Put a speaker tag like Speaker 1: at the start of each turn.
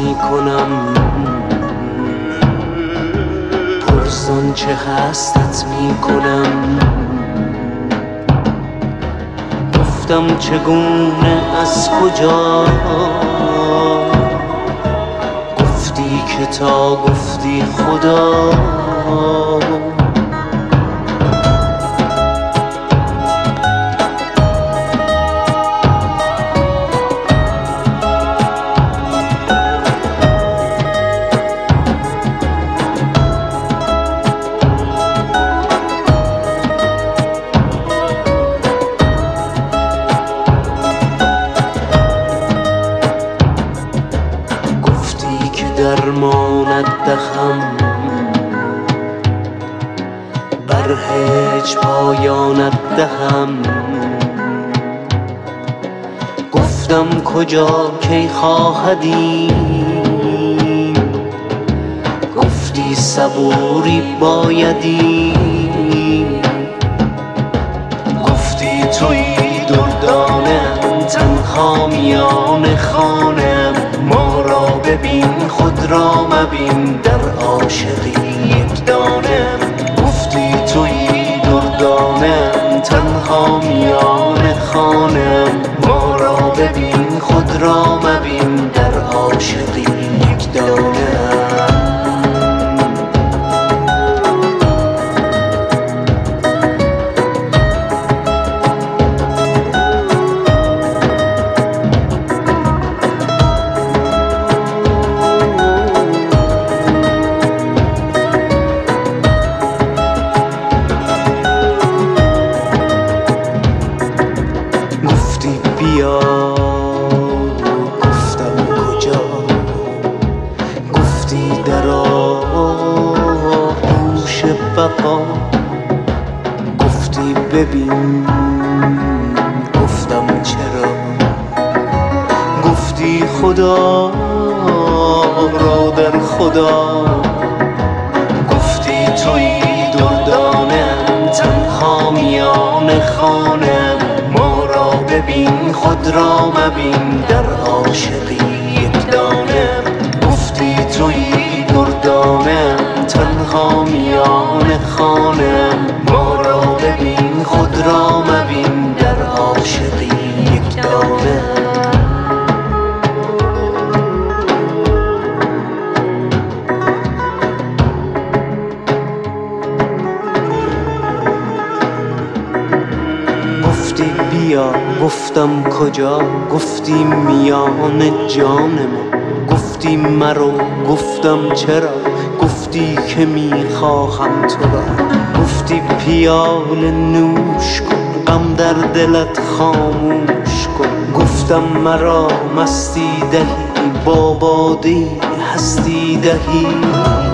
Speaker 1: می کنم، پرسان چه هستت می کنم. گفتم چگونه از کجا، گفتی که تا گفتی خدا. درمانت دهم بر هیچ پایانت دهم. گفتم کجا کی خواهدیم، گفتی صبوری بایدی. گفتی توی دردانم تنها میان خانم، ما را ببین خود را مبین در عاشقی یک دانم. گفتی توی دردانم تنها میان خانم، ما را ببین خود را مبین در عاشقی یک دانم. بیا گفتم کجا، گفتی در آغوش بقا. گفتی ببین، گفتم چرا. گفتی خدا را در خدا. گفتی توی دردانم تنها میان خانم، ما را ببین خود را مبین در عاشقی یک دانم. گفتی توی دردانم تنها میان خانم، ما را ببین خود را مبین در عاشقی یک دانم. گفتی بیا گفتم کجا، گفتی میان جان ما. گفتی مرو گفتم چرا، گفتی که میخواهم تو را. گفتی پیاله نوش کن غم در دلت خاموش کن. گفتم مرا مستی دهی با باده هستی دهی.